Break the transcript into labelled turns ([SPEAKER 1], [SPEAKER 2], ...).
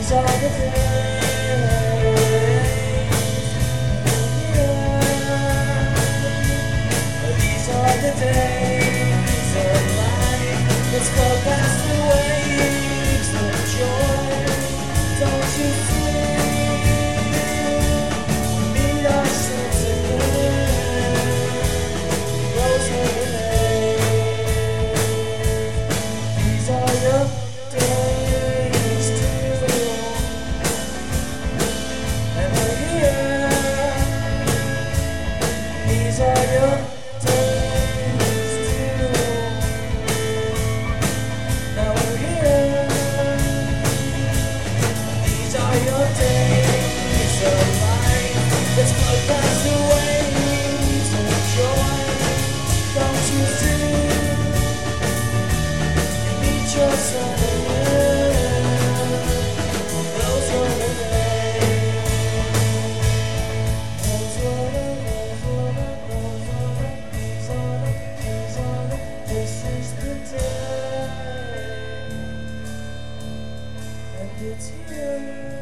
[SPEAKER 1] These are the days. These are the days of life. Let's go past the waves of joy. Don't you see? We meet ourselves again. Rose away. These are your days too. And we're here. These are your days too. Now we're here. These are your days of life. Let's float past the waves of joy. Don't you see? You meet yourself again. Those were the days. Those were the this is the day, and it's here.